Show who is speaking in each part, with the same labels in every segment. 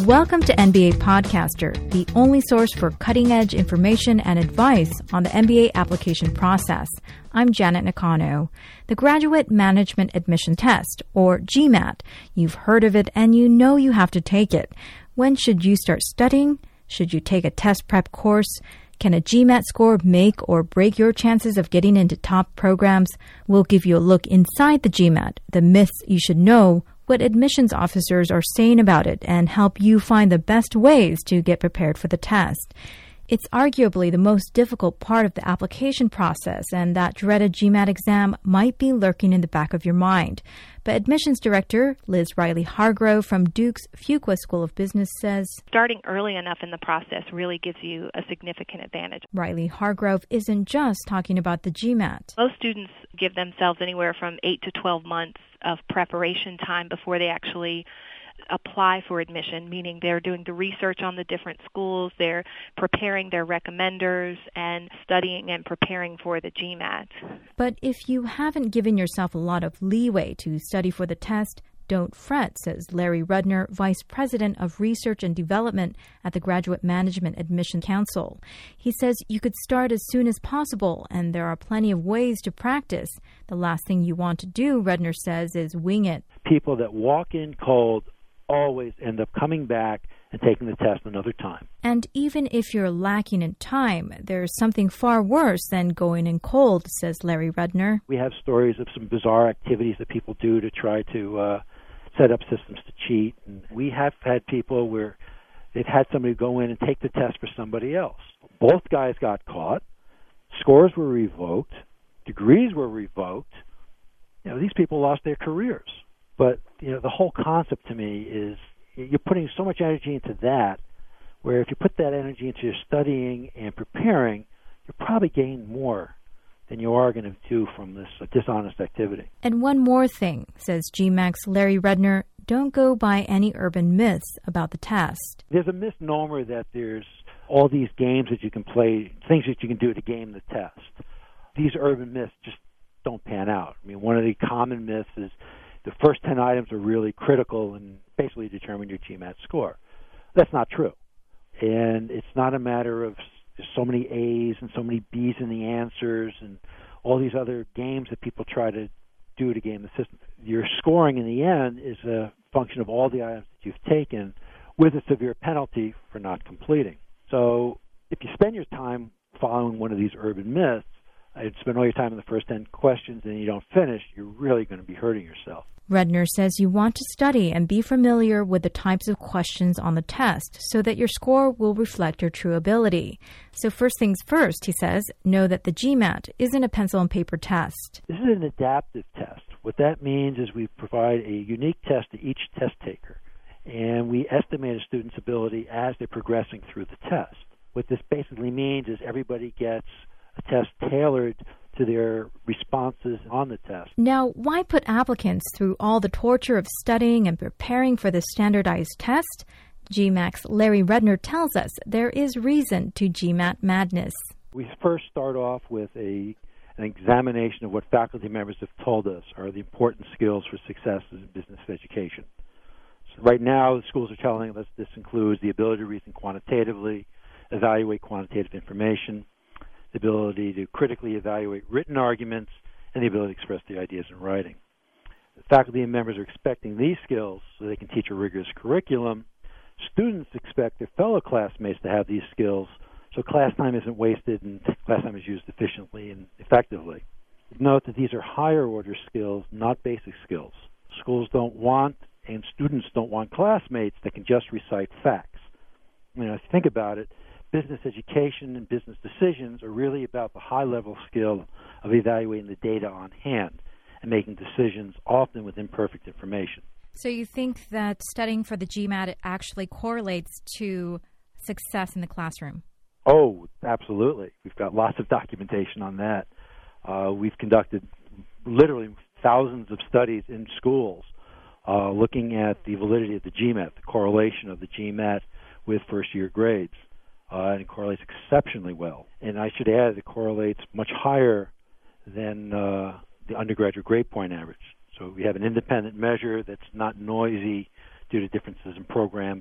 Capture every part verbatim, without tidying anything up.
Speaker 1: Welcome to N B A Podcaster, the only source for cutting-edge information and advice on the N B A application process. I'm Janet Nakano. The Graduate Management Admission Test, or GMAT. You've heard of it and you know you have to take it. When should you start studying? Should you take a test prep course? Can a GMAT score make or break your chances of getting into top programs? We'll give you a look inside the GMAT, the myths you should know, what admissions officers are saying about it, and help you find the best ways to get prepared for the test. It's arguably the most difficult part of the application process, and that dreaded GMAT exam might be lurking in the back of your mind. But admissions director Liz Riley Hargrove from Duke's Fuqua School of Business says,
Speaker 2: starting early enough in the process really gives you a significant advantage.
Speaker 1: Riley Hargrove isn't just talking about the GMAT.
Speaker 2: Most students give themselves anywhere from eight to twelve months of preparation time before they actually apply for admission, meaning they're doing the research on the different schools, they're preparing their recommenders, and studying and preparing for the GMAT.
Speaker 1: But if you haven't given yourself a lot of leeway to study for the test, don't fret, says Larry Rudner, Vice President of Research and Development at the Graduate Management Admission Council. He says you could start as soon as possible, and there are plenty of ways to practice. The last thing you want to do, Rudner says, is wing it.
Speaker 3: People that walk in cold always end up coming back and taking the test another time.
Speaker 1: And even if you're lacking in time, there's something far worse than going in cold, says Larry Rudner.
Speaker 3: We have stories of some bizarre activities that people do to try to uh, set up systems to cheat. And we have had people where they've had somebody go in and take the test for somebody else. Both guys got caught. Scores were revoked. Degrees were revoked. You know, these people lost their careers. But, you know, the whole concept to me is you're putting so much energy into that, where if you put that energy into your studying and preparing, you'll probably gain more than you are going to do from this uh, dishonest activity.
Speaker 1: And one more thing, says GMAC's Larry Rudner, don't go by any urban myths about the test.
Speaker 3: There's a misnomer that there's all these games that you can play, things that you can do to game the test. These urban myths just don't pan out. I mean, one of the common myths is the first ten items are really critical and basically determine your GMAT score. That's not true. And it's not a matter of so many A's and so many B's in the answers and all these other games that people try to do to game the system. Your scoring in the end is a function of all the items that you've taken with a severe penalty for not completing. So if you spend your time following one of these urban myths, and spend all your time in the first ten questions and you don't finish, you're really going to be hurting yourself.
Speaker 1: Rudner says you want to study and be familiar with the types of questions on the test so that your score will reflect your true ability. So first things first, he says, know that the GMAT isn't a pencil and paper test.
Speaker 3: This is an adaptive test. What that means is we provide a unique test to each test taker, and we estimate a student's ability as they're progressing through the test. What this basically means is everybody gets a test tailored to their responses on the test.
Speaker 1: Now, why put applicants through all the torture of studying and preparing for the standardized test? GMAC's Larry Rudner tells us there is reason to GMAT madness.
Speaker 3: We first start off with a an examination of what faculty members have told us are the important skills for success in business education. So right now, the schools are telling us this includes the ability to reason quantitatively, evaluate quantitative information, the ability to critically evaluate written arguments, and the ability to express the ideas in writing. The faculty and members are expecting these skills so they can teach a rigorous curriculum. Students expect their fellow classmates to have these skills so class time isn't wasted and class time is used efficiently and effectively. Note that these are higher order skills, not basic skills. Schools don't want and students don't want classmates that can just recite facts. You know, if you think about it, business education and business decisions are really about the high-level skill of evaluating the data on hand and making decisions, often with imperfect information.
Speaker 1: So you think that studying for the GMAT actually correlates to success in the classroom?
Speaker 3: Oh, absolutely. We've got lots of documentation on that. Uh, we've conducted literally thousands of studies in schools uh, looking at the validity of the GMAT, the correlation of the GMAT with first-year grades. Uh, and it correlates exceptionally well. And I should add, it correlates much higher than uh, the undergraduate grade point average. So we have an independent measure that's not noisy due to differences in programs and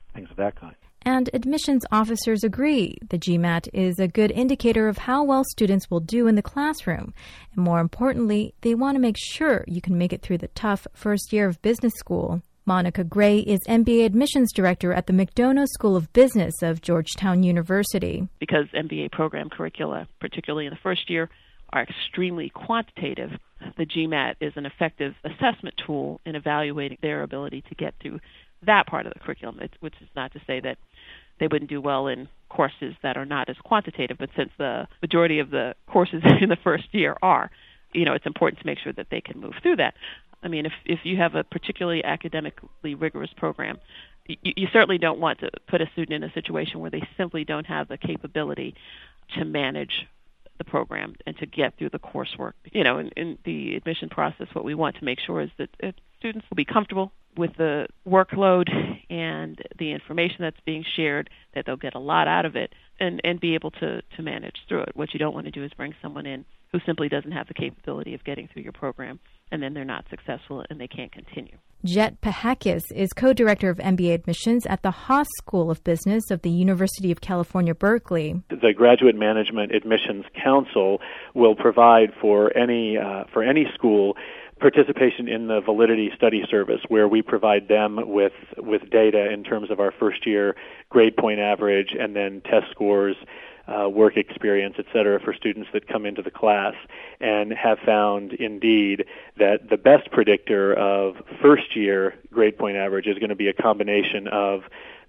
Speaker 3: things of that kind.
Speaker 1: And admissions officers agree the GMAT is a good indicator of how well students will do in the classroom. And more importantly, they want to make sure you can make it through the tough first year of business school. Monica Gray is M B A admissions director at the McDonough School of Business of Georgetown University.
Speaker 4: Because M B A program curricula, particularly in the first year, are extremely quantitative, the GMAT is an effective assessment tool in evaluating their ability to get through that part of the curriculum, it's, which is not to say that they wouldn't do well in courses that are not as quantitative, but since the majority of the courses in the first year are, you know, it's important to make sure that they can move through that. I mean, if if you have a particularly academically rigorous program, you, you certainly don't want to put a student in a situation where they simply don't have the capability to manage the program and to get through the coursework. You know, in, in the admission process, what we want to make sure is that uh, students will be comfortable with the workload and the information that's being shared, that they'll get a lot out of it and, and be able to, to manage through it. What you don't want to do is bring someone in who simply doesn't have the capability of getting through your program, and then they're not successful and they can't continue.
Speaker 1: Jet Pahakis is co-director of M B A admissions at the Haas School of Business of the University of California, Berkeley.
Speaker 5: The Graduate Management Admissions Council will provide for any uh, for any school participation in the Validity Study Service, where we provide them with with data in terms of our first year grade point average and then test scores, uh, work experience, et cetera, for students that come into the class, and have found indeed that the best predictor of first year grade point average is going to be a combination of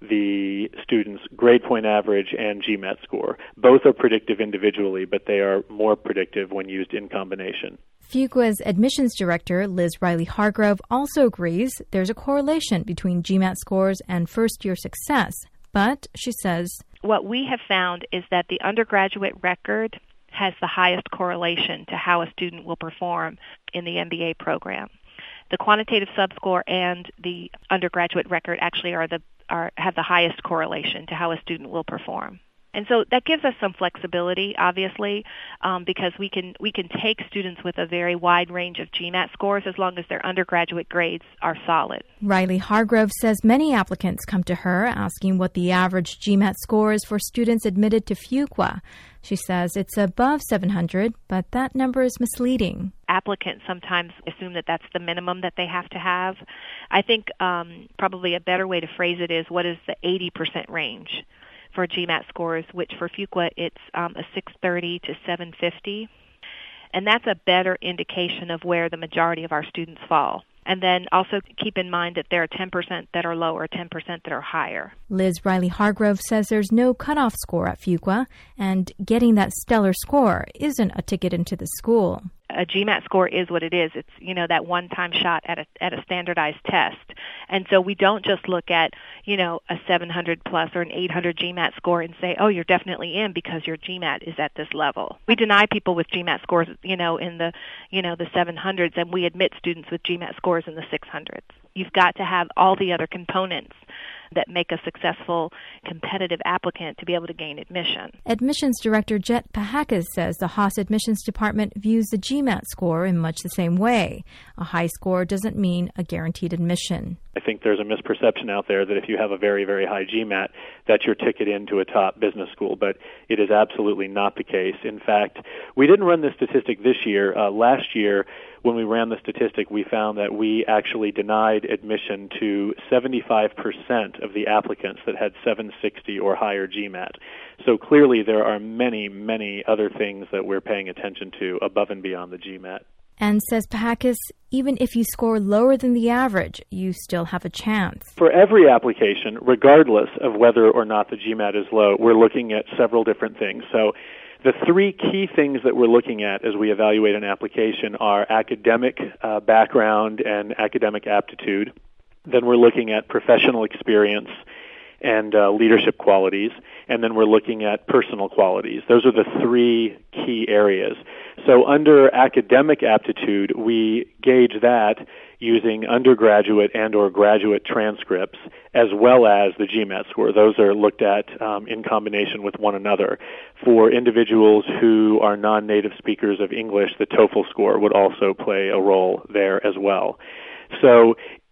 Speaker 5: the student's grade point average and GMAT score. Both are predictive individually, but they are more predictive when used in combination.
Speaker 1: Fuqua's admissions director, Liz Riley-Hargrove, also agrees there's a correlation between GMAT scores and first-year success. But, she says,
Speaker 2: what we have found is that the undergraduate record has the highest correlation to how a student will perform in the M B A program. The quantitative subscore and the undergraduate record actually are the are have the highest correlation to how a student will perform. And so that gives us some flexibility, obviously, um, because we can we can take students with a very wide range of GMAT scores as long as their undergraduate grades are solid.
Speaker 1: Riley-Hargrove says many applicants come to her asking what the average GMAT score is for students admitted to Fuqua. She says it's above seven hundred, but that number is misleading.
Speaker 2: Applicants sometimes assume that that's the minimum that they have to have. I think um, probably a better way to phrase it is, what is the eighty percent range for GMAT scores, which for Fuqua it's um, a six thirty to seven fifty. And that's a better indication of where the majority of our students fall. And then also keep in mind that there are ten percent that are lower, ten percent that are higher.
Speaker 1: Liz Riley-Hargrove says there's no cutoff score at Fuqua, and getting that stellar score isn't a ticket into the school.
Speaker 2: A GMAT score is what it is. It's, you know, that one-time shot at a at a standardized test. And so we don't just look at, you know, a seven hundred plus or an eight hundred GMAT score and say, oh, you're definitely in because your GMAT is at this level. We deny people with GMAT scores, you know, in the, you know, the seven hundreds, and we admit students with GMAT scores in the six hundreds. You've got to have all the other components that make a successful competitive applicant to be able to gain admission.
Speaker 1: Admissions Director Jet Pahakis says the Haas Admissions Department views the GMAT score in much the same way. A high score doesn't mean a guaranteed admission.
Speaker 5: I think there's a misperception out there that if you have a very, very high GMAT, that's your ticket into a top business school, but it is absolutely not the case. In fact, we didn't run this statistic this year. Uh, last year, when we ran the statistic, we found that we actually denied admission to seventy-five percent of the applicants that had seven sixty or higher GMAT. So clearly there are many, many other things that we're paying attention to above and beyond the GMAT.
Speaker 1: And says Pahakis, even if you score lower than the average, you still have a chance.
Speaker 5: For every application, regardless of whether or not the GMAT is low, we're looking at several different things. So the three key things that we're looking at as we evaluate an application are academic uh, background and academic aptitude. Then we're looking at professional experience and uh, leadership qualities. And then we're looking at personal qualities. Those are the three key areas. So under academic aptitude, we gauge that using undergraduate and or graduate transcripts as well as the GMAT score. Those are looked at um, in combination with one another. For individuals who are non-native speakers of English, the TOEFL score would also play a role there as well. So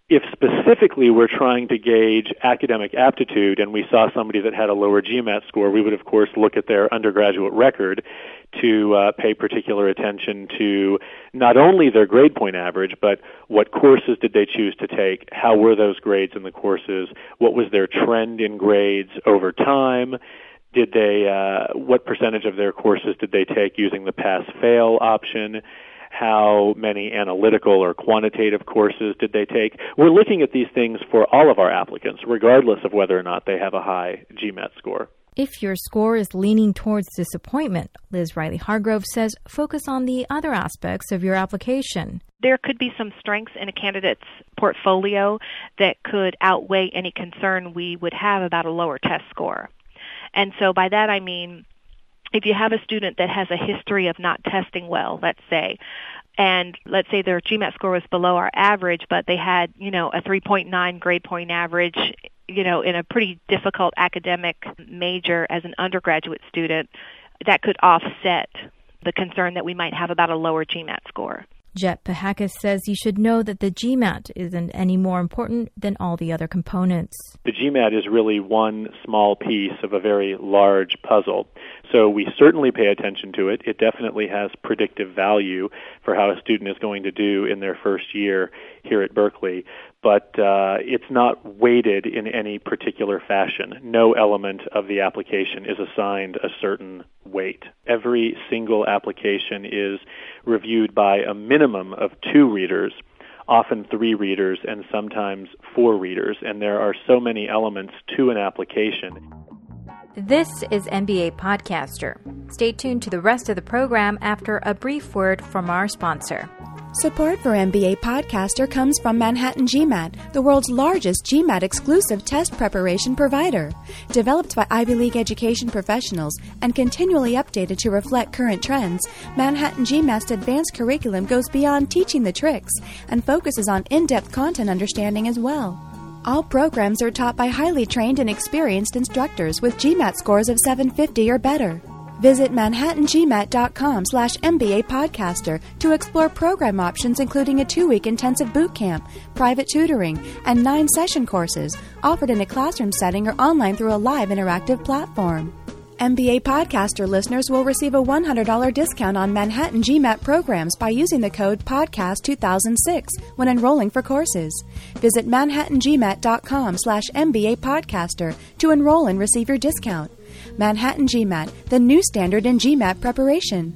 Speaker 5: If specifically we're trying to gauge academic aptitude and we saw somebody that had a lower GMAT score, we would, of course, look at their undergraduate record to uh, pay particular attention to not only their grade point average, but what courses did they choose to take, how were those grades in the courses, what was their trend in grades over time, did they, uh, what percentage of their courses did they take using the pass-fail option, how many analytical or quantitative courses did they take. We're looking at these things for all of our applicants, regardless of whether or not they have a high GMAT score.
Speaker 1: If your score is leaning towards disappointment, Liz Riley-Hargrove says focus on the other aspects of your application.
Speaker 2: There could be some strengths in a candidate's portfolio that could outweigh any concern we would have about a lower test score. And so by that I mean, if you have a student that has a history of not testing well, let's say, and let's say their GMAT score was below our average, but they had, you know, a three point nine grade point average, you know, in a pretty difficult academic major as an undergraduate student, that could offset the concern that we might have about a lower GMAT score.
Speaker 1: Jet Pahakis says you should know that the GMAT isn't any more important than all the other components.
Speaker 5: The GMAT is really one small piece of a very large puzzle. So we certainly pay attention to it. It definitely has predictive value for how a student is going to do in their first year here at Berkeley. But uh, it's not weighted in any particular fashion. No element of the application is assigned a certain weight. Every single application is reviewed by a minimum of two readers, often three readers, and sometimes four readers. And there are so many elements to an application.
Speaker 1: This is M B A Podcaster. Stay tuned to the rest of the program after a brief word from our sponsor.
Speaker 6: Support for M B A Podcaster comes from Manhattan GMAT, the world's largest GMAT-exclusive test preparation provider. Developed by Ivy League education professionals and continually updated to reflect current trends, Manhattan GMAT's advanced curriculum goes beyond teaching the tricks and focuses on in-depth content understanding as well. All programs are taught by highly trained and experienced instructors with GMAT scores of seven fifty or better. Visit manhattangmat.com slash MBA Podcaster to explore program options including a two-week intensive boot camp, private tutoring, and nine session courses offered in a classroom setting or online through a live interactive platform. M B A Podcaster listeners will receive a one hundred dollars discount on Manhattan GMAT programs by using the code podcast two thousand six when enrolling for courses. Visit manhattangmat.com slash MBA Podcaster to enroll and receive your discount. Manhattan GMAT, the new standard in GMAT preparation.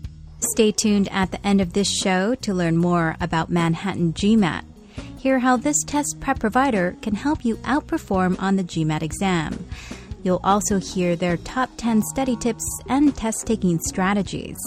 Speaker 1: Stay tuned at the end of this show to learn more about Manhattan GMAT. Hear how this test prep provider can help you outperform on the GMAT exam. You'll also hear their top ten study tips and test-taking strategies.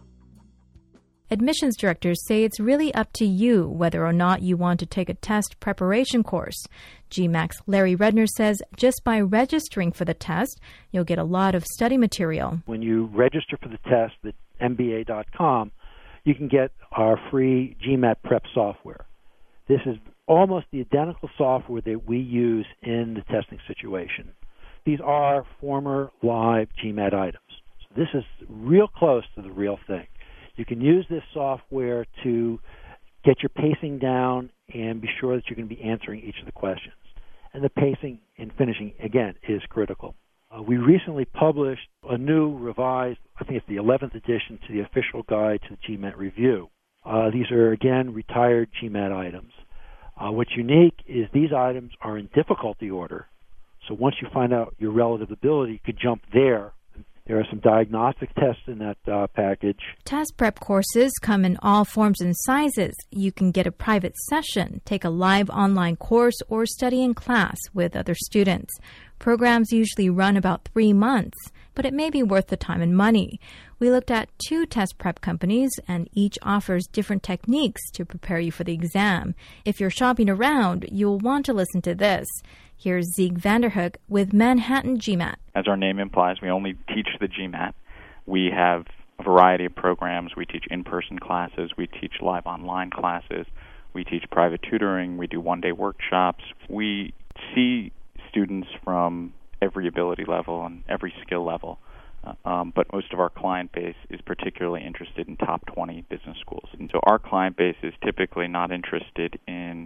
Speaker 1: Admissions directors say it's really up to you whether or not you want to take a test preparation course. G MAC's Larry Redner says just by registering for the test, you'll get a lot of study material.
Speaker 3: When you register for the test at M B A dot com, you can get our free GMAT prep software. This is almost the identical software that we use in the testing situation. These are former live GMAT items. So this is real close to the real thing. You can use this software to get your pacing down and be sure that you're going to be answering each of the questions. And the pacing and finishing, again, is critical. Uh, we recently published a new revised, I think it's the eleventh edition, to the official guide to the GMAT review. Uh, these are, again, retired GMAT items. Uh, what's unique is these items are in difficulty order. So once you find out your relative ability, you could jump there. There are some diagnostic tests in that uh, package.
Speaker 1: Test prep courses come in all forms and sizes. You can get a private session, take a live online course, or study in class with other students. Programs usually run about three months, but it may be worth the time and money. We looked at two test prep companies, and each offers different techniques to prepare you for the exam. If you're shopping around, you'll want to listen to this. Here's Zieg Vanderhoek with Manhattan GMAT.
Speaker 7: As our name implies, we only teach the GMAT. We have a variety of programs. We teach in-person classes. We teach live online classes. We teach private tutoring. We do one-day workshops. We see students from every ability level and every skill level. Uh, um, but most of our client base is particularly interested in top twenty business schools. And so our client base is typically not interested in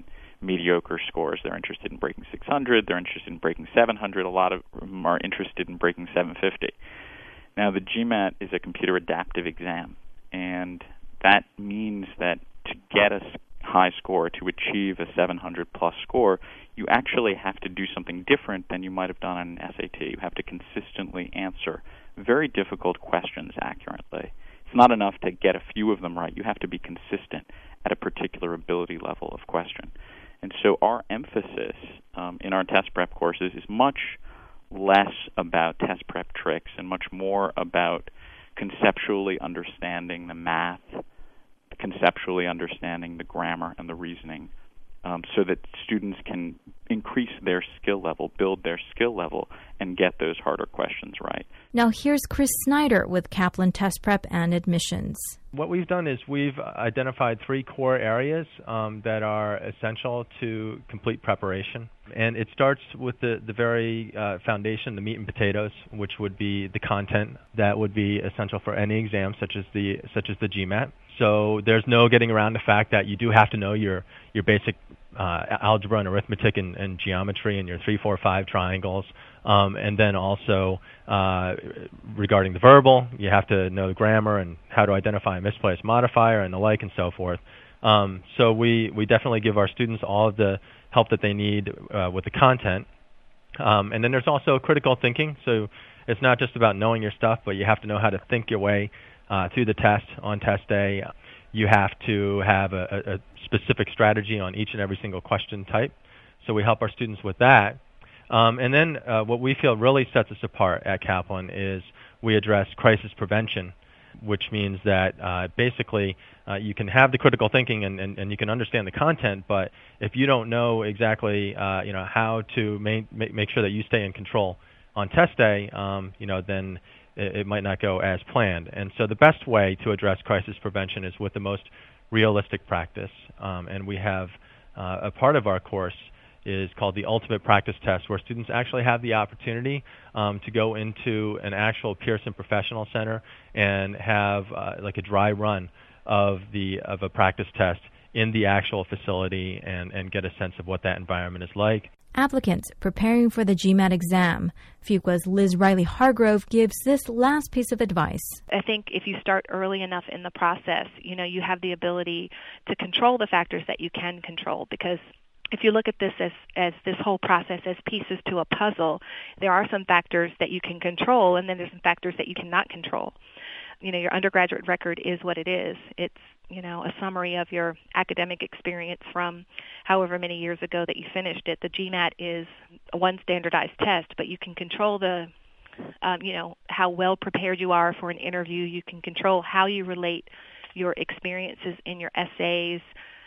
Speaker 7: mediocre scores. They're interested in breaking six hundred. They're interested in breaking seven hundred. A lot of them are interested in breaking seven fifty. Now, the GMAT is a computer adaptive exam, and that means that to get a high score, to achieve a seven hundred plus score, you actually have to do something different than you might have done on an S A T. You have to consistently answer very difficult questions accurately. It's not enough to get a few of them right. You have to be consistent at a particular ability level of question. And so our emphasis um, in our test prep courses is much less about test prep tricks and much more about conceptually understanding the math, conceptually understanding the grammar and the reasoning, um, so that students can increase their skill level, build their skill level, and get those harder questions right.
Speaker 1: Now here's Chris Snyder with Kaplan Test Prep and Admissions.
Speaker 8: What we've done is we've identified three core areas um, that are essential to complete preparation. And it starts with the, the very uh, foundation, the meat and potatoes, which would be the content that would be essential for any exam, such as the such as the GMAT. So there's no getting around the fact that you do have to know your your basic uh, algebra and arithmetic and, and geometry and your three, four, five triangles. Um, and then also uh, regarding the verbal, you have to know the grammar and how to identify a misplaced modifier and the like and so forth. Um, so we, we definitely give our students all of the help that they need uh, with the content. Um, and then there's also critical thinking. So it's not just about knowing your stuff, but you have to know how to think your way uh, through the test on test day. You have to have a, a specific strategy on each and every single question type. So we help our students with that. Um, and then uh, what we feel really sets us apart at Kaplan is we address crisis prevention, which means that uh, basically uh, you can have the critical thinking and, and, and you can understand the content, but if you don't know exactly uh, you know how to ma- make sure that you stay in control on test day, um, you know, then it, it might not go as planned. And so the best way to address crisis prevention is with the most realistic practice. Um, and we have uh, a part of our course is called the Ultimate Practice Test, where students actually have the opportunity um, to go into an actual Pearson Professional Center and have uh, like a dry run of the of a practice test in the actual facility and, and get a sense of what that environment is like.
Speaker 1: Applicants preparing for the GMAT exam, Fuqua's Liz Riley Hargrove gives this last piece of advice.
Speaker 2: I think if you start early enough in the process, you know, you have the ability to control the factors that you can control, because if you look at this as, as this whole process as pieces to a puzzle, there are some factors that you can control, and then there's some factors that you cannot control. You know, your undergraduate record is what it is. It's, you know, a summary of your academic experience from however many years ago that you finished it. The GMAT is one standardized test, but you can control the, um, you know, how well prepared you are for an interview. You can control how you relate your experiences in your essays,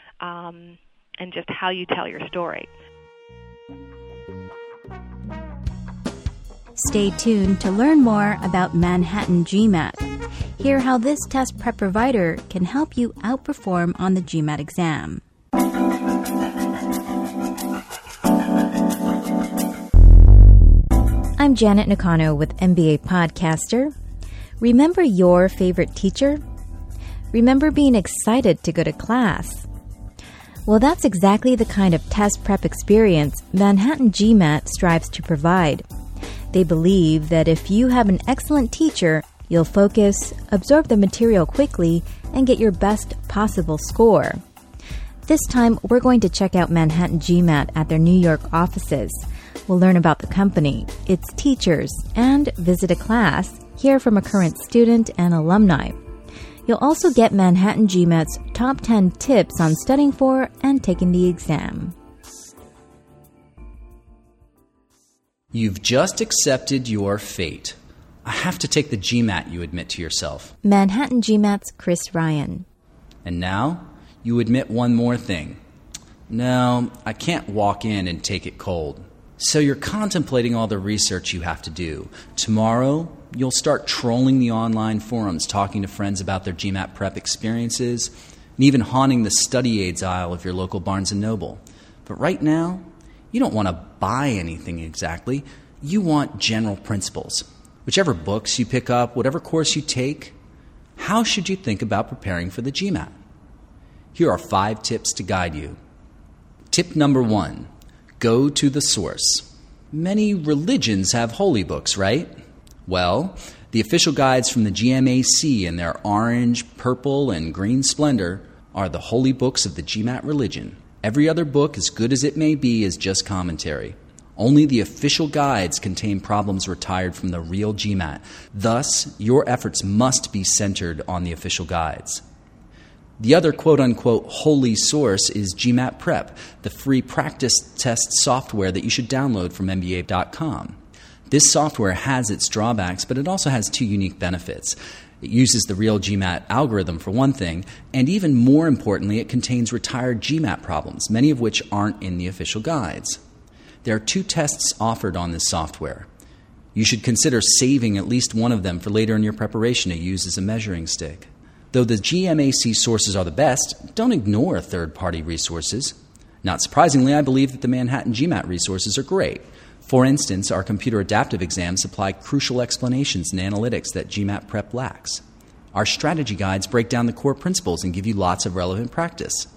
Speaker 2: um, and just how you tell your story.
Speaker 1: Stay tuned to learn more about Manhattan GMAT. Hear how this test prep provider can help you outperform on the GMAT exam. I'm Janet Nakano with M B A Podcaster. Remember your favorite teacher? Remember being excited to go to class? Well, that's exactly the kind of test prep experience Manhattan GMAT strives to provide. They believe that if you have an excellent teacher, you'll focus, absorb the material quickly, and get your best possible score. This time, we're going to check out Manhattan GMAT at their New York offices. We'll learn about the company, its teachers, and visit a class, hear from a current student and alumni. You'll also get Manhattan GMAT's top ten tips on studying for and taking the exam.
Speaker 9: You've just accepted your fate. I have to take the GMAT, you admit to yourself.
Speaker 1: Manhattan GMAT's Chris Ryan.
Speaker 9: And now, you admit one more thing. No, I can't walk in and take it cold. So you're contemplating all the research you have to do. Tomorrow, you'll start trolling the online forums, talking to friends about their GMAT prep experiences, and even haunting the study aids aisle of your local Barnes and Noble. But right now, you don't want to buy anything exactly. You want general principles. Whichever books you pick up, whatever course you take, how should you think about preparing for the GMAT? Here are five tips to guide you. Tip number one, go to the source. Many religions have holy books, right? Well, the official guides from the G M A C in their orange, purple, and green splendor are the holy books of the GMAT religion. Every other book, as good as it may be, is just commentary. Only the official guides contain problems retired from the real GMAT. Thus, your efforts must be centered on the official guides. The other quote-unquote holy source is GMAT Prep, the free practice test software that you should download from M B A dot com. This software has its drawbacks, but it also has two unique benefits. It uses the real GMAT algorithm for one thing, and even more importantly, it contains retired GMAT problems, many of which aren't in the official guides. There are two tests offered on this software. You should consider saving at least one of them for later in your preparation to use as a measuring stick. Though the G M A C sources are the best, don't ignore third-party resources. Not surprisingly, I believe that the Manhattan GMAT resources are great. For instance, our computer adaptive exams supply crucial explanations and analytics that GMAT Prep lacks. Our strategy guides break down the core principles and give you lots of relevant practice.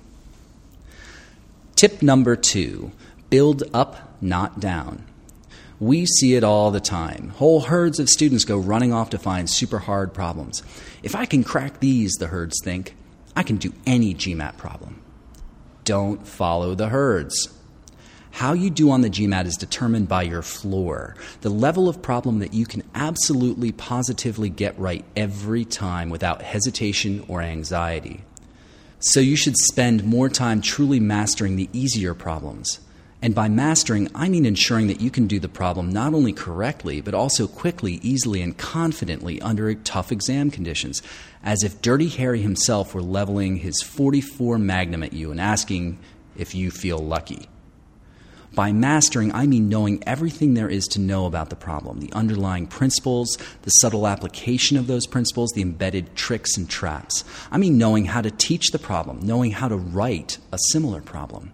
Speaker 9: Tip number two, build up, not down. We see it all the time. Whole herds of students go running off to find super hard problems. If I can crack these, the herds think, I can do any GMAT problem. Don't follow the herds. How you do on the GMAT is determined by your floor, the level of problem that you can absolutely positively get right every time without hesitation or anxiety. So you should spend more time truly mastering the easier problems. And by mastering, I mean ensuring that you can do the problem not only correctly, but also quickly, easily, and confidently under tough exam conditions, as if Dirty Harry himself were leveling his forty-four Magnum at you and asking if you feel lucky. By mastering, I mean knowing everything there is to know about the problem, the underlying principles, the subtle application of those principles, the embedded tricks and traps. I mean knowing how to teach the problem, knowing how to write a similar problem.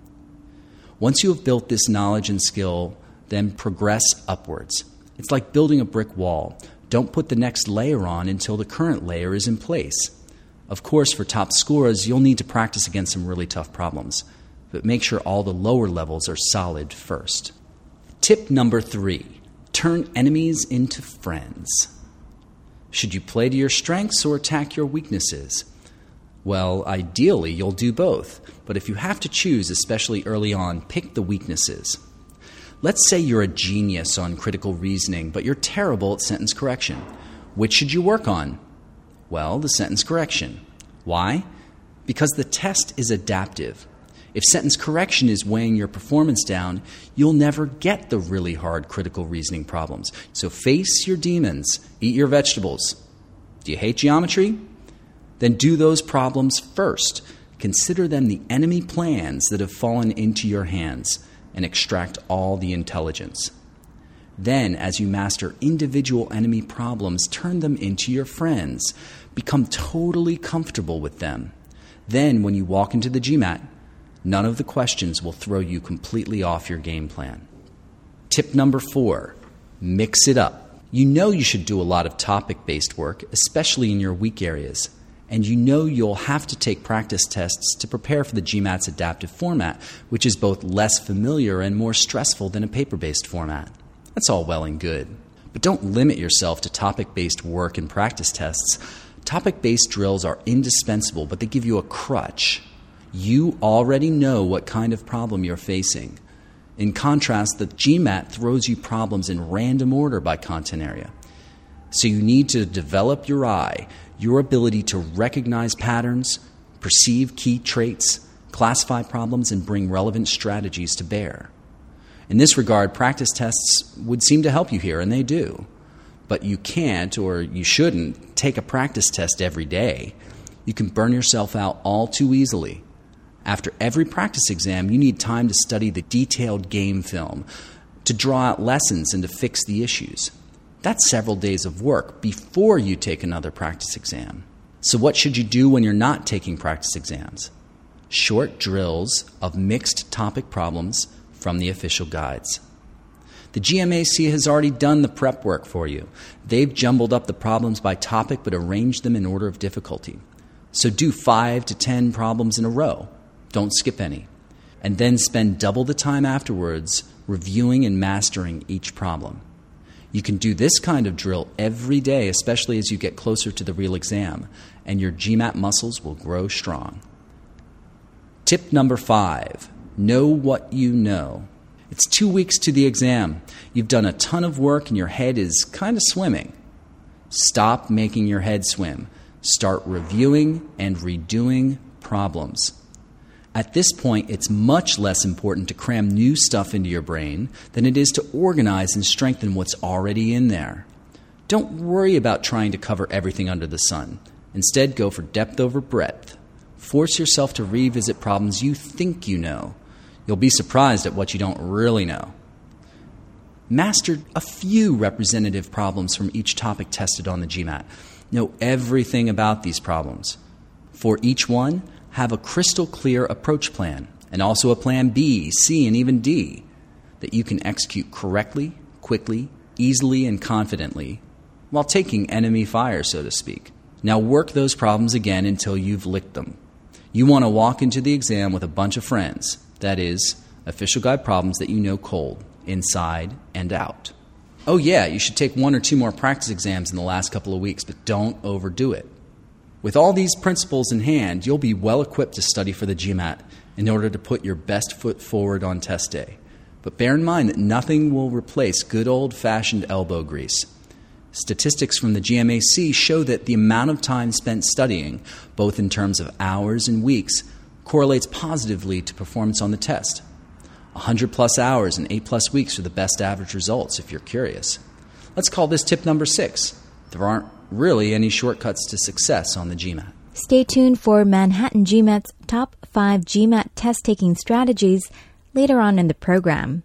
Speaker 9: Once you have built this knowledge and skill, then progress upwards. It's like building a brick wall. Don't put the next layer on until the current layer is in place. Of course, for top scorers, you'll need to practice against some really tough problems, but make sure all the lower levels are solid first. Tip number three, turn enemies into friends. Should you play to your strengths or attack your weaknesses? Well, ideally, you'll do both. But if you have to choose, especially early on, pick the weaknesses. Let's say you're a genius on critical reasoning, but you're terrible at sentence correction. Which should you work on? Well, the sentence correction. Why? Because the test is adaptive. If sentence correction is weighing your performance down, you'll never get the really hard critical reasoning problems. So face your demons. Eat your vegetables. Do you hate geometry? Then do those problems first. Consider them the enemy plans that have fallen into your hands and extract all the intelligence. Then, as you master individual enemy problems, turn them into your friends. Become totally comfortable with them. Then, when you walk into the GMAT, none of the questions will throw you completely off your game plan. Tip number four, mix it up. You know you should do a lot of topic-based work, especially in your weak areas. And you know you'll have to take practice tests to prepare for the GMAT's adaptive format, which is both less familiar and more stressful than a paper-based format. That's all well and good. But don't limit yourself to topic-based work and practice tests. Topic-based drills are indispensable, but they give you a crutch. You already know what kind of problem you're facing. In contrast, the GMAT throws you problems in random order by content area. So you need to develop your eye, your ability to recognize patterns, perceive key traits, classify problems, and bring relevant strategies to bear. In this regard, practice tests would seem to help you here, and they do. But you can't, or you shouldn't, take a practice test every day. You can burn yourself out all too easily. After every practice exam, you need time to study the detailed game film, to draw out lessons and to fix the issues. That's several days of work before you take another practice exam. So what should you do when you're not taking practice exams? Short drills of mixed topic problems from the official guides. The G M A C has already done the prep work for you. They've jumbled up the problems by topic but arranged them in order of difficulty. So do five to ten problems in a row. Don't skip any. and then spend double the time afterwards reviewing and mastering each problem. You can do this kind of drill every day, especially as you get closer to the real exam, and your GMAT muscles will grow strong. Tip number five, know what you know. It's two weeks to the exam. You've done a ton of work and your head is kind of swimming. Stop making your head swim. Start reviewing and redoing problems. At this point, it's much less important to cram new stuff into your brain than it is to organize and strengthen what's already in there. Don't worry about trying to cover everything under the sun. Instead, go for depth over breadth. Force yourself to revisit problems you think you know. You'll be surprised at what you don't really know. Master a few representative problems from each topic tested on the GMAT. Know everything about these problems. For each one, have a crystal clear approach plan, and also a plan B, C, and even D that you can execute correctly, quickly, easily, and confidently while taking enemy fire, so to speak. Now work those problems again until you've licked them. You want to walk into the exam with a bunch of friends, that is, official guide problems that you know cold, inside and out. Oh yeah, you should take one or two more practice exams in the last couple of weeks, but don't overdo it. With all these principles in hand, you'll be well equipped to study for the GMAT in order to put your best foot forward on test day. But bear in mind that nothing will replace good old-fashioned elbow grease. Statistics from the G M A C show that the amount of time spent studying, both in terms of hours and weeks, correlates positively to performance on the test. one hundred plus hours and eight plus weeks are the best average results, if you're curious. Let's call this tip number six. There aren't really any shortcuts to success on the GMAT.
Speaker 1: Stay tuned for Manhattan GMAT's top five GMAT test-taking strategies later on in the program.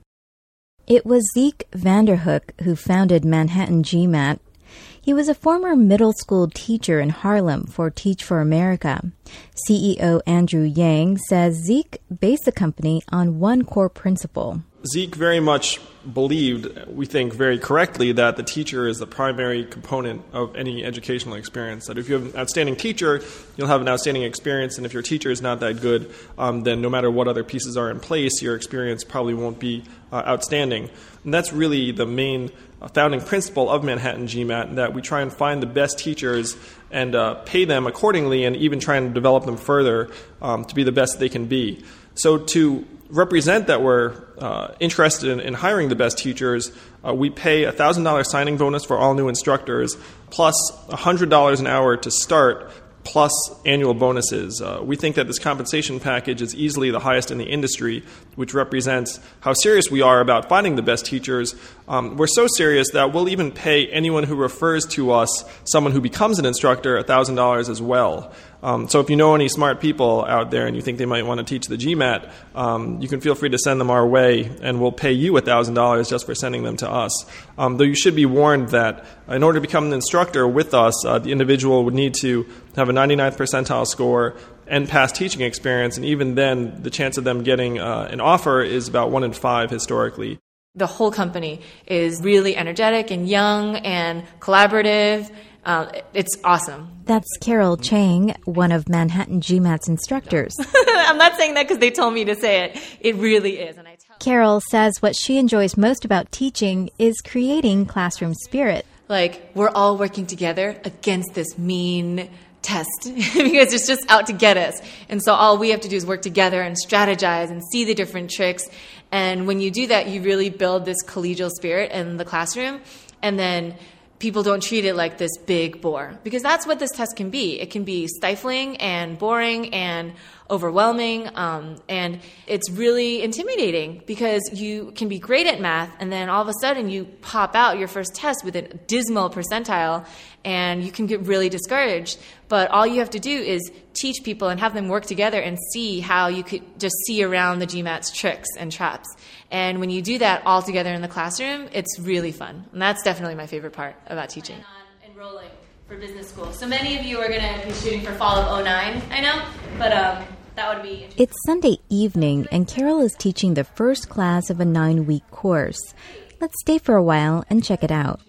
Speaker 1: It was Zeke Vanderhook who founded Manhattan GMAT. He was a former middle school teacher in Harlem for Teach for America. C E O Andrew Yang says Zeke based the company on one core principle.
Speaker 10: Zeke very much believed, we think very correctly, that the teacher is the primary component of any educational experience. That if you have an outstanding teacher, you'll have an outstanding experience, and if your teacher is not that good, um, then no matter what other pieces are in place, your experience probably won't be uh, outstanding. And that's really the main uh, founding principle of Manhattan GMAT, that we try and find the best teachers and uh, pay them accordingly, and even try and develop them further um, to be the best they can be. So to represent that we're uh, interested in, in hiring the best teachers, uh, we pay a one thousand dollars signing bonus for all new instructors, plus one hundred dollars an hour to start, plus annual bonuses. Uh, we think that this compensation package is easily the highest in the industry, which represents how serious we are about finding the best teachers. Um, we're so serious that we'll even pay anyone who refers to us, someone who becomes an instructor, one thousand dollars as well. Um, so if you know any smart people out there and you think they might want to teach the GMAT, um, you can feel free to send them our way, and we'll pay you one thousand dollars just for sending them to us. Um, though you should be warned that in order to become an instructor with us, uh, the individual would need to have a ninety-ninth percentile score and past teaching experience, and even then, the chance of them getting uh, an offer is about one in five historically.
Speaker 11: The whole company is really energetic and young and collaborative. Uh, it's awesome.
Speaker 1: That's Carol Chang, one of Manhattan GMAT's instructors.
Speaker 11: I'm not saying that because they told me to say it. It really is. And I tell
Speaker 1: Carol says what she enjoys most about teaching is creating classroom spirit.
Speaker 11: Like, we're all working together against this mean test because it's just out to get us. And so all we have to do is work together and strategize and see the different tricks. And when you do that, you really build this collegial spirit in the classroom. And then people don't treat it like this big bore, because that's what this test can be. It can be stifling and boring and overwhelming, um, and it's really intimidating because you can be great at math, and then all of a sudden you pop out your first test with a dismal percentile, and you can get really discouraged. But all you have to do is teach people and have them work together and see how you could just see around the GMAT's tricks and traps. And when you do that all together in the classroom, it's really fun. And that's definitely my favorite part about teaching.
Speaker 12: On enrolling for business school. So many of you are going to be shooting for fall of oh nine, I know, but um, that would be...
Speaker 1: It's Sunday evening, and Carol is teaching the first class of a nine-week course. Let's stay for a while and check it out.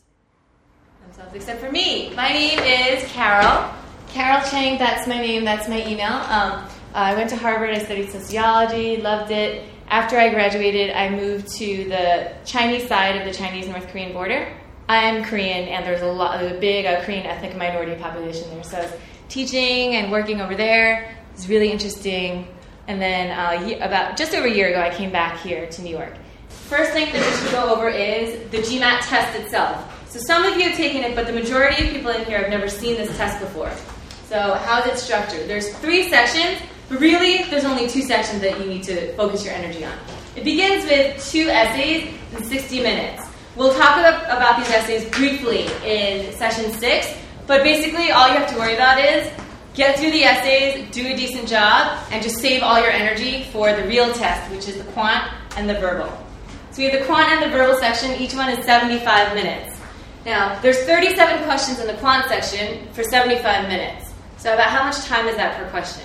Speaker 12: Themselves except for me. My name is Carol. Carol Chang, that's my name, that's my email. Um,
Speaker 11: I went to Harvard. I studied sociology, loved it. After I graduated, I moved to the Chinese side of the Chinese-North Korean border. I'm Korean, and there's a lot, a big uh, Korean ethnic minority population there. So I was teaching and working over there. It was really interesting. And then uh, about just over a year ago, I came back here to New York. First thing that we should go over is the GMAT test itself. So some of you have taken it, but the majority of people in here have never seen this test before. So how is it structured? There's three sections, but really there's only two sections that you need to focus your energy on. It begins with two essays in sixty minutes. We'll talk about, about these essays briefly in session six, but basically all you have to worry about is get through the essays, do a decent job, and just save all your energy for the real test, which is the quant and the verbal. So we have the quant and the verbal section. Each one is seventy-five minutes. Now, there's thirty-seven questions in the quant section for seventy-five minutes. So about how much time is that per question?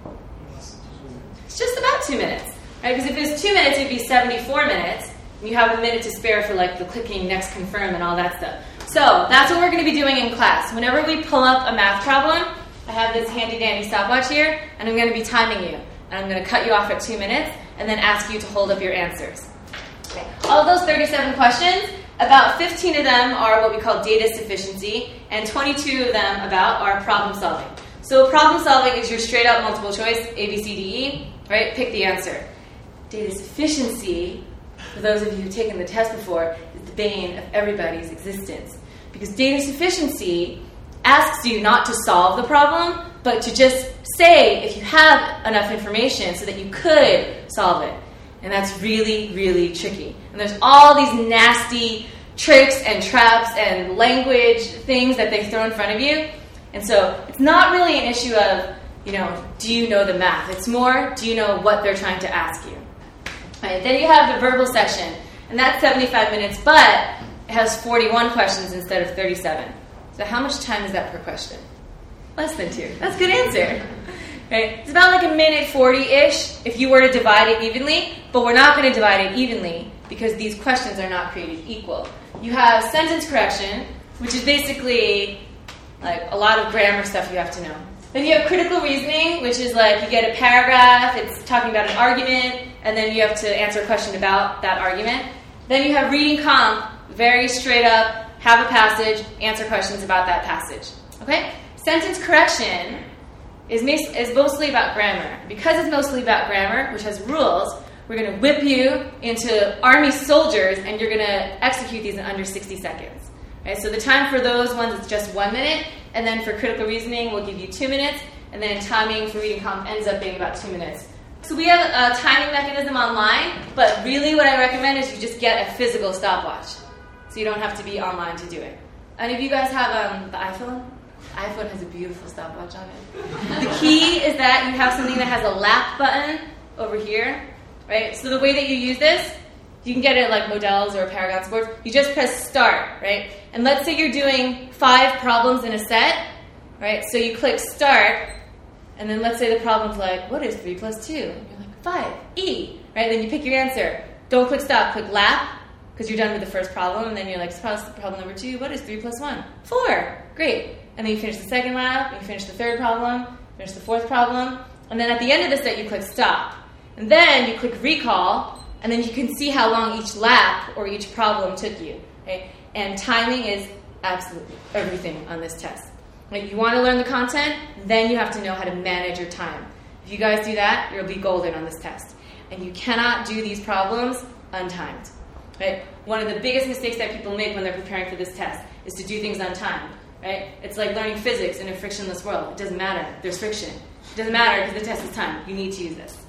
Speaker 11: It's just about two minutes, right? Because if it was two minutes, it would be seventy-four minutes. And you have a minute to spare for like the clicking, next confirm, and all that stuff. So that's what we're going to be doing in class. Whenever we pull up a math problem, I have this handy-dandy stopwatch here, and I'm going to be timing you. And I'm going to cut you off at two minutes, and then ask you to hold up your answers. Okay. All of those thirty-seven questions, about fifteen of them are what we call data sufficiency, and twenty-two of them about are problem solving. So problem solving is your straight up multiple choice, A, B, C, D, E, right? Pick the answer. Data sufficiency, for those of you who've taken the test before, is the bane of everybody's existence. Because data sufficiency asks you not to solve the problem, but to just say if you have enough information so that you could solve it. And that's really, really tricky. And there's all these nasty tricks and traps and language things that they throw in front of you. And so it's not really an issue of, you know, do you know the math? It's more, do you know what they're trying to ask you? Right, then you have the verbal section, and that's seventy-five minutes, but it has forty-one questions instead of thirty-seven. So how much time is that per question? Less than two. That's a good answer. Right? It's about like a minute forty-ish if you were to divide it evenly, but we're not going to divide it evenly because these questions are not created equal. You have sentence correction, which is basically like a lot of grammar stuff you have to know. Then you have critical reasoning, which is like you get a paragraph, it's talking about an argument, and then you have to answer a question about that argument. Then you have reading comp, very straight up, have a passage, answer questions about that passage. Okay? Sentence correction is, is mostly about grammar. Because it's mostly about grammar, which has rules, we're going to whip you into army soldiers, and you're going to execute these in under sixty seconds. Right? So the time for those ones is just one minute, and then for critical reasoning, we'll give you two minutes, and then timing for reading comp ends up being about two minutes. So we have a timing mechanism online, but really what I recommend is you just get a physical stopwatch, so you don't have to be online to do it. Any of you guys have um, the iPhone? The iPhone has a beautiful stopwatch on it. The key is that you have something that has a lap button over here, right? So the way that you use this, you can get it at like Models or Paragon Sports. You just press start, right? And let's say you're doing five problems in a set, right? So you click start, and then let's say the problem's like, what is three plus two? You're like, five, E, right? Then you pick your answer. Don't click stop, click lap, because you're done with the first problem, and then you're like, problem number two, what is three plus one? Four, great. And then you finish the second lap, you finish the third problem, finish the fourth problem, and then at the end of the set you click stop. And then you click recall, and then you can see how long each lap or each problem took you. Okay? And timing is absolutely everything on this test. Like, you want to learn the content, then you have to know how to manage your time. If you guys do that, you'll be golden on this test. And you cannot do these problems untimed. Right? One of the biggest mistakes that people make when they're preparing for this test is to do things untimed. Right? It's like learning physics in a frictionless world. It doesn't matter. There's friction. It doesn't matter because the test is timed. You need to use this.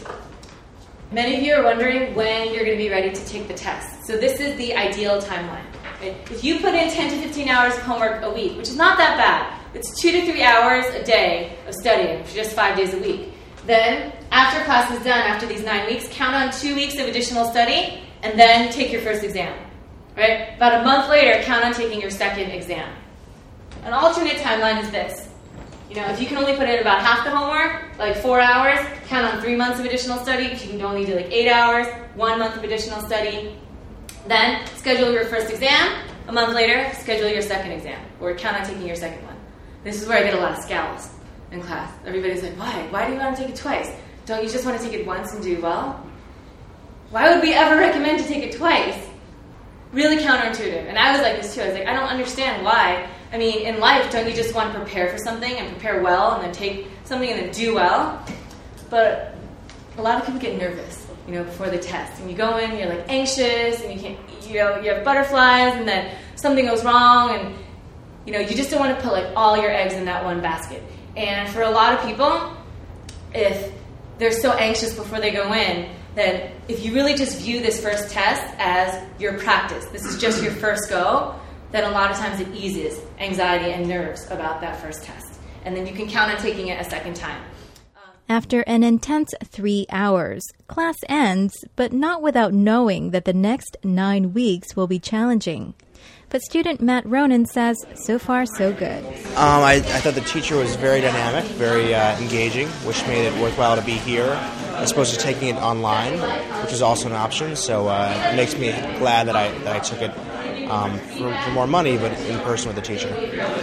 Speaker 11: Many of you are wondering when you're going to be ready to take the test. So this is the ideal timeline. Right? If you put in ten to fifteen hours of homework a week, which is not that bad, it's two to three hours a day of studying for just five days a week. Then, after class is done, after these nine weeks, count on two weeks of additional study, and then take your first exam. Right? About a month later, count on taking your second exam. An alternate timeline is this. You know, if you can only put in about half the homework, like four hours, count on three months of additional study. If you can only do like eight hours, one month of additional study. Then schedule your first exam. A month later, schedule your second exam, or count on taking your second one. This is where I get a lot of scowls. in class. Everybody's like, why? Why do you want to take it twice? Don't you just want to take it once and do well? Why would we ever recommend to take it twice? Really counterintuitive. And I was like this too. I was like, I don't understand why. I mean, in life, don't you just want to prepare for something and prepare well and then take something and then do well? But a lot of people get nervous, you know, before the test. And you go in, you're like anxious, and you can't, you know, you have butterflies, and then something goes wrong, and you know, you just don't want to put like all your eggs in that one basket. And for a lot of people, if they're so anxious before they go in, then if you really just view this first test as your practice, this is just your first go, then a lot of times it eases anxiety and nerves about that first test. And then you can count on taking it a second time.
Speaker 1: After an intense three hours, class ends, but not without knowing that the next nine weeks will be challenging. But student Matt Ronan says, so far, so good.
Speaker 13: Um, I, I thought the teacher was very dynamic, very uh, engaging, which made it worthwhile to be here, as opposed to taking it online, which is also an option. So uh, it makes me glad that I that I took it um, for, for more money, but in person with the teacher.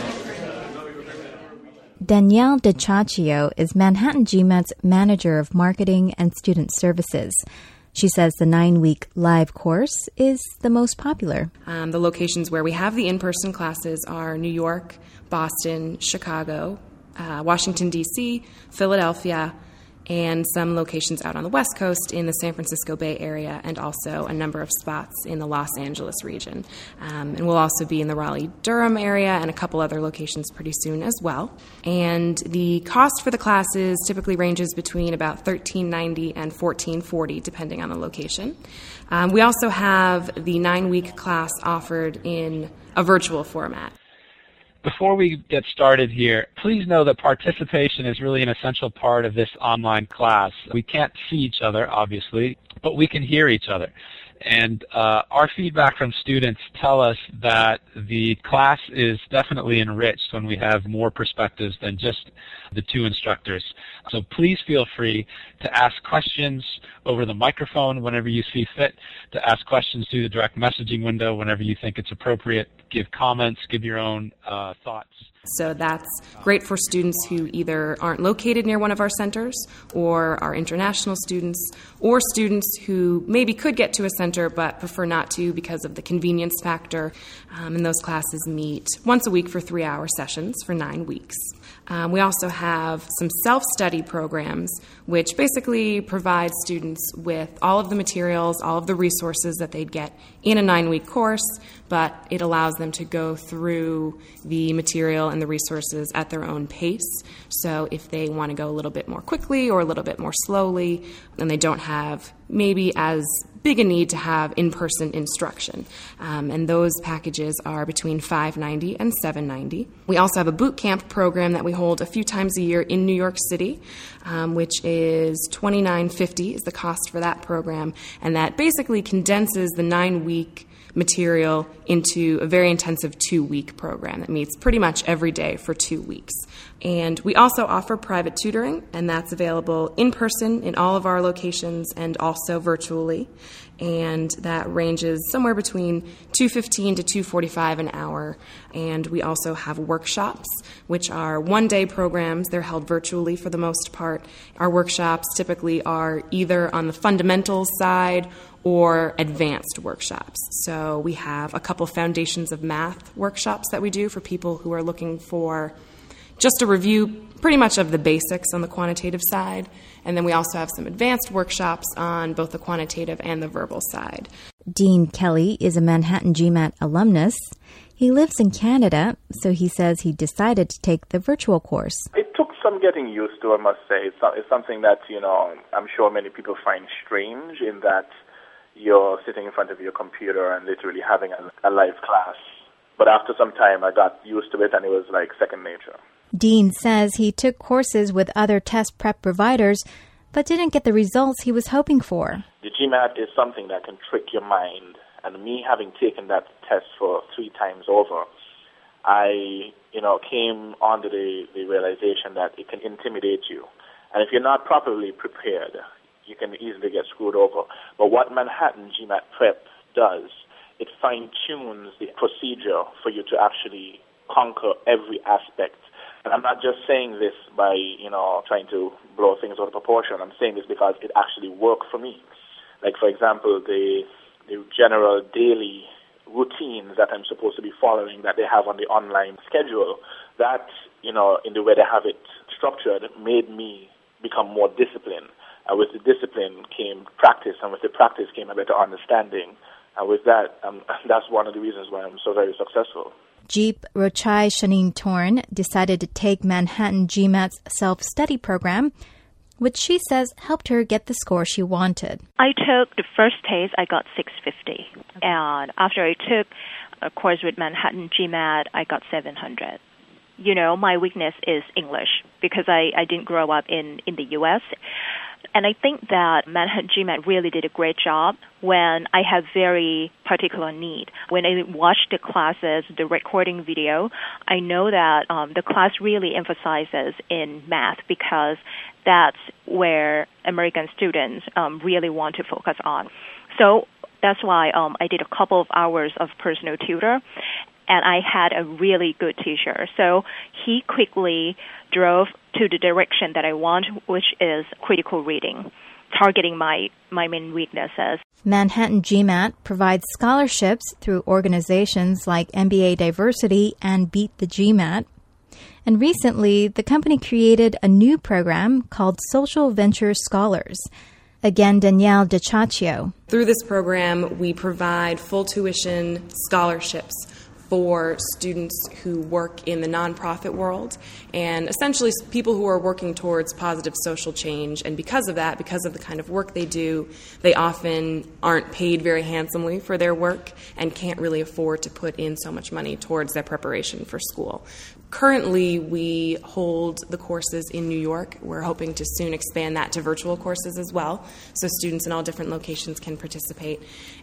Speaker 1: Danielle DiCiaccio is Manhattan GMAT's Manager of Marketing and Student Services. She says the nine-week live course is the most popular.
Speaker 14: Um, the locations where we have the in-person classes are New York, Boston, Chicago, uh, Washington, D C, Philadelphia, and some locations out on the West Coast in the San Francisco Bay Area, and also a number of spots in the Los Angeles region. Um, and we'll also be in the Raleigh-Durham area and a couple other locations pretty soon as well. And the cost for the classes typically ranges between about thirteen ninety and fourteen forty, depending on the location. Um, we also have the nine-week class offered in a virtual format.
Speaker 15: Before we get started here, please know that participation is really an essential part of this online class. We can't see each other, obviously, but we can hear each other. And uh, our feedback from students tell us that the class is definitely enriched when we have more perspectives than just the two instructors. So please feel free to ask questions over the microphone whenever you see fit, to ask questions through the direct messaging window whenever you think it's appropriate, give comments, give your own uh, thoughts.
Speaker 14: So that's great for students who either aren't located near one of our centers or are international students, or students who maybe could get to a center but prefer not to because of the convenience factor. Um, and those classes meet once a week for three-hour sessions for nine weeks. Um, we also have some self-study programs, which basically provide students with all of the materials, all of the resources that they'd get in a nine-week course, but it allows them to go through the material and the resources at their own pace. So if they want to go a little bit more quickly or a little bit more slowly, and they don't have maybe as big a need to have in-person instruction. Um, and those packages are between five ninety and seven ninety. We also have a boot camp program that we hold a few times a year in New York City, um, which is twenty-nine fifty is the cost for that program, and that basically condenses the nine-week material into a very intensive two-week program that meets pretty much every day for two weeks. And we also offer private tutoring, and that's available in person in all of our locations and also virtually. And that ranges somewhere between two fifteen to two forty-five an hour. And we also have workshops, which are one-day programs. They're held virtually for the most part. Our workshops typically are either on the fundamentals side or advanced workshops. So we have a couple foundations of math workshops that we do for people who are looking for just a review pretty much of the basics on the quantitative side. And then we also have some advanced workshops on both the quantitative and the verbal side.
Speaker 1: Dean Kelly is a Manhattan GMAT alumnus. He lives in Canada, so he says he decided to take the virtual course.
Speaker 16: It took some getting used to, I must say. It's, it's something that, you know, I'm sure many people find strange, in that you're sitting in front of your computer and literally having a, a live class. But after some time, I got used to it, and it was like second nature.
Speaker 1: Dean says he took courses with other test prep providers, but didn't get the results he was hoping for.
Speaker 16: The GMAT is something that can trick your mind. And me having taken that test for three times over, I, you know, came onto the, the realization that it can intimidate you. And if you're not properly prepared, you can easily get screwed over. But what Manhattan GMAT Prep does, it fine-tunes the procedure for you to actually conquer every aspect. And I'm not just saying this by, you know, trying to blow things out of proportion. I'm saying this because it actually worked for me. Like, for example, the, the general daily routines that I'm supposed to be following that they have on the online schedule, that, you know, in the way they have it structured, made me become more disciplined. And with the discipline came practice, and with the practice came a better understanding. And with that, um, that's one of the reasons why I'm so very successful.
Speaker 1: Jeep Rochai Shanine Torn decided to take Manhattan GMAT's self-study program, which she says helped her get the score she wanted.
Speaker 17: I took the first test, I got six fifty. Okay. And after I took a course with Manhattan GMAT, I got seven hundred. You know, my weakness is English because I, I didn't grow up in, in the U S And I think that Manhattan GMAT really did a great job when I have very particular need. When I watch the classes, the recording video, I know that um, the class really emphasizes in math because that's where American students um, really want to focus on. So that's why um, I did a couple of hours of personal tutor, and I had a really good teacher. So he quickly drove to the direction that I want, which is critical reading, targeting my, my main weaknesses.
Speaker 1: Manhattan GMAT provides scholarships through organizations like M B A Diversity and Beat the GMAT. And recently, the company created a new program called Social Venture Scholars. Again, Danielle DiCiaccio.
Speaker 14: Through this program, we provide full tuition scholarships for students who work in the nonprofit world and essentially people who are working towards positive social change. And because of that, because of the kind of work they do, they often aren't paid very handsomely for their work and can't really afford to put in so much money towards their preparation for school. Currently, we hold the courses in New York. We're hoping to soon expand that to virtual courses as well, so students in all different locations can participate.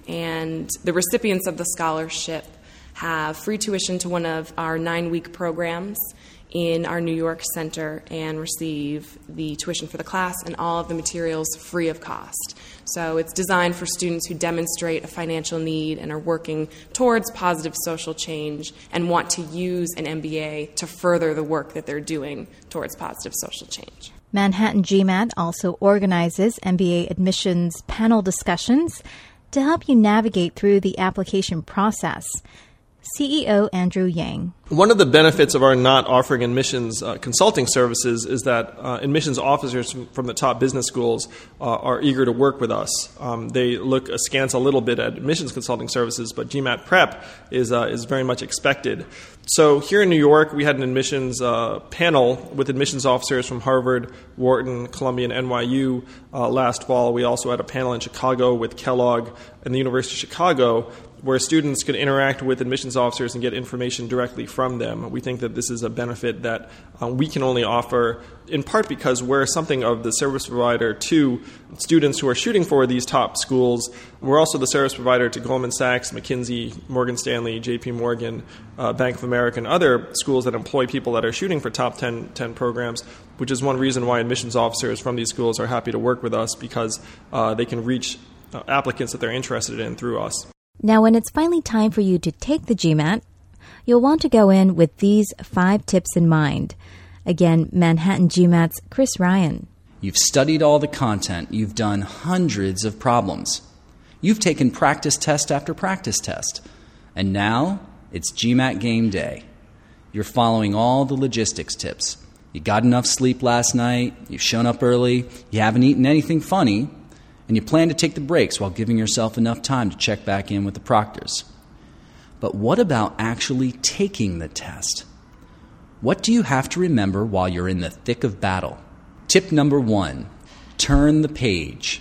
Speaker 14: And the recipients of the scholarship have free tuition to one of our nine-week programs in our New York center and receive the tuition for the class and all of the materials free of cost. So it's designed for students who demonstrate a financial need and are working towards positive social change and want to use an M B A to further the work that they're doing towards positive social change.
Speaker 1: Manhattan GMAT also organizes M B A admissions panel discussions to help you navigate through the application process. C E O Andrew Yang.
Speaker 10: One of the benefits of our not offering admissions uh, consulting services is that uh, admissions officers from, from the top business schools uh, are eager to work with us. Um, they look askance a little bit at admissions consulting services, but GMAT prep is uh, is very much expected. So here in New York, we had an admissions uh, panel with admissions officers from Harvard, Wharton, Columbia, and N Y U uh, last fall. We also had a panel in Chicago with Kellogg and the University of Chicago, where students could interact with admissions officers and get information directly from them. We think that this is a benefit that uh, we can only offer, in part because we're something of the service provider to students who are shooting for these top schools. We're also the service provider to Goldman Sachs, McKinsey, Morgan Stanley, J P Morgan, uh, Bank of America, and other schools that employ people that are shooting for top ten, ten programs, which is one reason why admissions officers from these schools are happy to work with us, because uh, they can reach uh, applicants that they're interested in through us.
Speaker 1: Now, when it's finally time for you to take the GMAT, you'll want to go in with these five tips in mind. Again, Manhattan GMAT's Chris Ryan.
Speaker 9: You've studied all the content. You've done hundreds of problems. You've taken practice test after practice test. And now it's GMAT game day. You're following all the logistics tips. You got enough sleep last night. You've shown up early. You haven't eaten anything funny. And you plan to take the breaks while giving yourself enough time to check back in with the proctors. But what about actually taking the test? What do you have to remember while you're in the thick of battle? Tip number one, turn the page.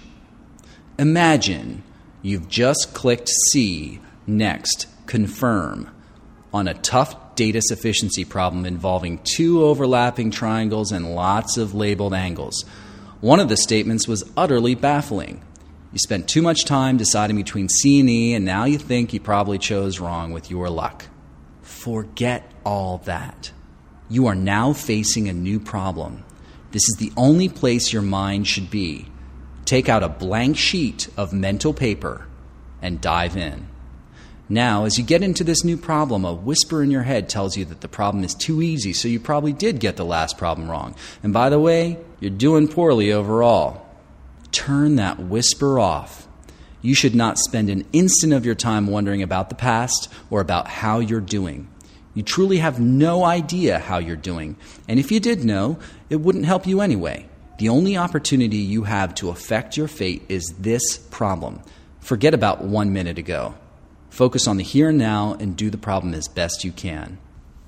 Speaker 9: Imagine you've just clicked C, next, confirm, on a tough data sufficiency problem involving two overlapping triangles and lots of labeled angles. One of the statements was utterly baffling. You spent too much time deciding between C and E, and now you think you probably chose wrong with your luck. Forget all that. You are now facing a new problem. This is the only place your mind should be. Take out a blank sheet of mental paper and dive in. Now, as you get into this new problem, a whisper in your head tells you that the problem is too easy, so you probably did get the last problem wrong. And by the way, you're doing poorly overall. Turn that whisper off. You should not spend an instant of your time wondering about the past or about how you're doing. You truly have no idea how you're doing. And if you did know, it wouldn't help you anyway. The only opportunity you have to affect your fate is this problem. Forget about one minute ago. Focus on the here and now and do the problem as best you can.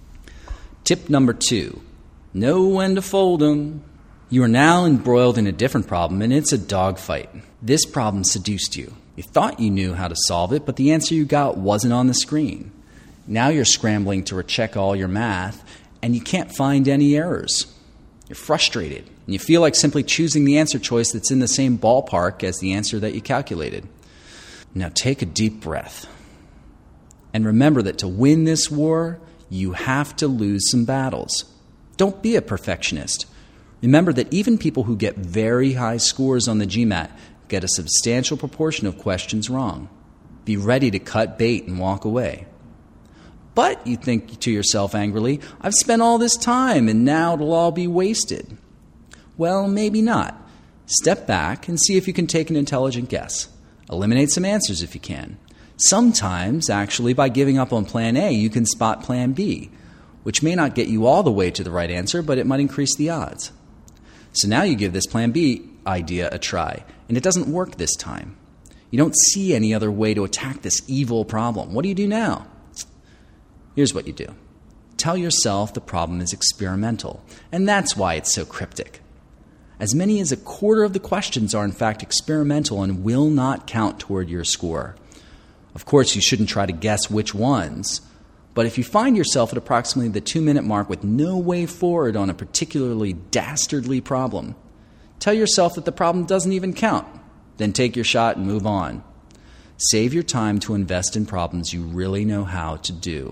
Speaker 9: Tip number two, know when to fold 'em. You are now embroiled in a different problem, and it's a dogfight. This problem seduced you. You thought you knew how to solve it, but the answer you got wasn't on the screen. Now you're scrambling to recheck all your math, and you can't find any errors. You're frustrated, and you feel like simply choosing the answer choice that's in the same ballpark as the answer that you calculated. Now take a deep breath. And remember that to win this war, you have to lose some battles. Don't be a perfectionist. Remember that even people who get very high scores on the GMAT get a substantial proportion of questions wrong. Be ready to cut bait and walk away. But you think to yourself angrily, I've spent all this time and now it'll all be wasted. Well, maybe not. Step back and see if you can take an intelligent guess. Eliminate some answers if you can. Sometimes, actually, by giving up on plan A, you can spot plan B, which may not get you all the way to the right answer, but it might increase the odds. So now you give this plan B idea a try, and it doesn't work this time. You don't see any other way to attack this evil problem. What do you do now? Here's what you do. Tell yourself the problem is experimental, and that's why it's so cryptic. As many as a quarter of the questions are in fact experimental and will not count toward your score. Of course, you shouldn't try to guess which ones, but if you find yourself at approximately the two-minute mark with no way forward on a particularly dastardly problem, tell yourself that the problem doesn't even count. Then take your shot and move on. Save your time to invest in problems you really know how to do.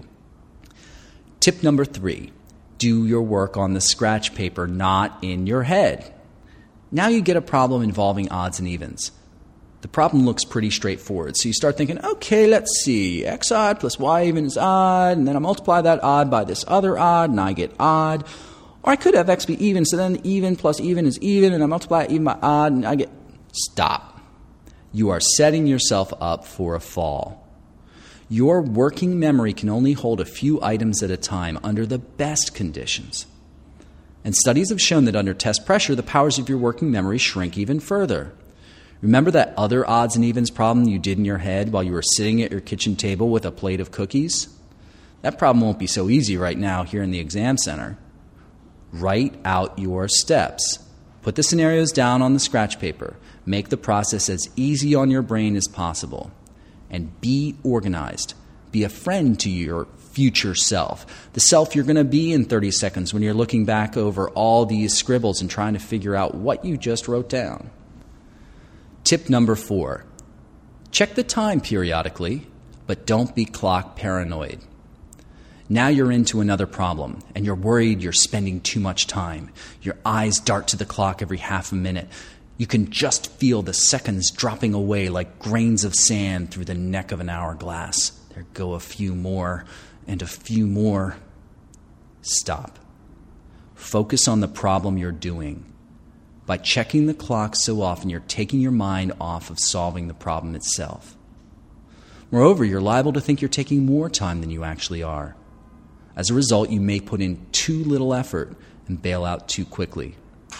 Speaker 9: Tip number three, do your work on the scratch paper, not in your head. Now you get a problem involving odds and evens. The problem looks pretty straightforward, so you start thinking, okay, let's see, x odd plus y even is odd, and then I multiply that odd by this other odd, and I get odd. Or I could have x be even, so then even plus even is even, and I multiply even by odd, and I get... Stop. You are setting yourself up for a fall. Your working memory can only hold a few items at a time under the best conditions. And studies have shown that under test pressure, the powers of your working memory shrink even further. Remember that other odds and evens problem you did in your head while you were sitting at your kitchen table with a plate of cookies? That problem won't be so easy right now here in the exam center. Write out your steps. Put the scenarios down on the scratch paper. Make the process as easy on your brain as possible. And be organized. Be a friend to your future self. The self you're going to be in thirty seconds when you're looking back over all these scribbles and trying to figure out what you just wrote down. Tip number four, check the time periodically, but don't be clock paranoid. Now you're into another problem, and you're worried you're spending too much time. Your eyes dart to the clock every half a minute. You can just feel the seconds dropping away like grains of sand through the neck of an hourglass. There go a few more, and a few more. Stop. Focus on the problem you're doing. By checking the clock so often, you're taking your mind off of solving the problem itself. Moreover, you're liable to think you're taking more time than you actually are. As a result, you may put in too little effort and bail out too quickly.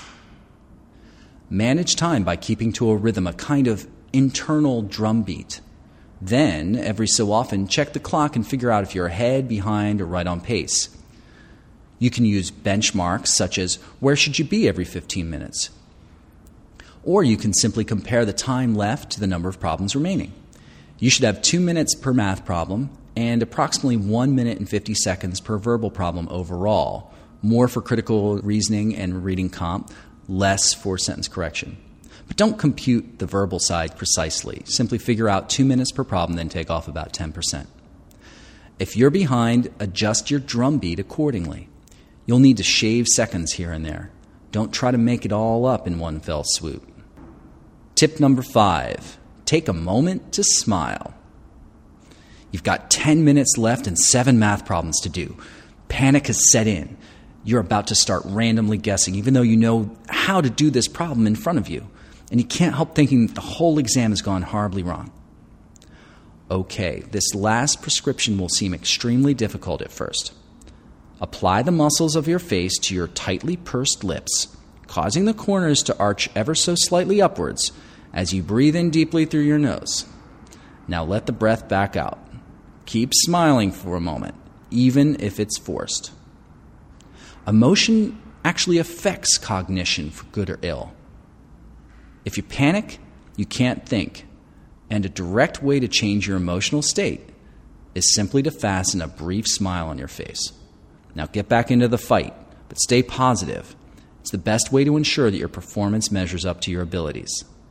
Speaker 9: Manage time by keeping to a rhythm, a kind of internal drumbeat. Then, every so often, check the clock and figure out if you're ahead, behind, or right on pace. You can use benchmarks such as where should you be every fifteen minutes? Or you can simply compare the time left to the number of problems remaining. You should have two minutes per math problem and approximately one minute and fifty seconds per verbal problem overall, more for critical reasoning and reading comp, less for sentence correction. But don't compute the verbal side precisely. Simply figure out two minutes per problem, then take off about ten percent. If you're behind, adjust your drumbeat accordingly. You'll need to shave seconds here and there. Don't try to make it all up in one fell swoop. Tip number five, take a moment to smile. You've got ten minutes left and seven math problems to do. Panic has set in. You're about to start randomly guessing, even though you know how to do this problem in front of you. And you can't help thinking that the whole exam has gone horribly wrong. Okay, this last prescription will seem extremely difficult at first. Apply the muscles of your face to your tightly pursed lips, causing the corners to arch ever so slightly upwards as you breathe in deeply through your nose. Now let the breath back out. Keep smiling for a moment, even if it's forced. Emotion actually affects cognition for good or ill. If you panic, you can't think, and a direct way to change your emotional state is simply to fasten a brief smile on your face. Now get back into the fight, but stay positive. It's the best way to ensure that your performance measures up to your abilities.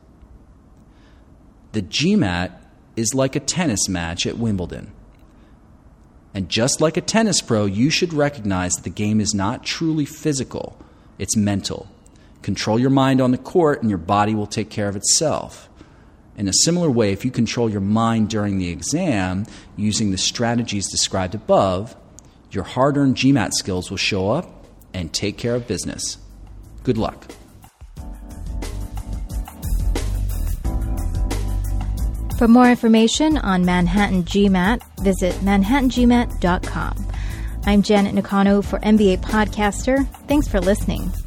Speaker 9: The GMAT is like a tennis match at Wimbledon. And just like a tennis pro, you should recognize that the game is not truly physical, it's mental. Control your mind on the court and your body will take care of itself. In a similar way, if you control your mind during the exam using the strategies described above, your hard-earned GMAT skills will show up and take care of business. Good luck.
Speaker 1: For more information on Manhattan GMAT, visit manhattan g mat dot com. I'm Janet Nakano for M B A Podcaster. Thanks for listening.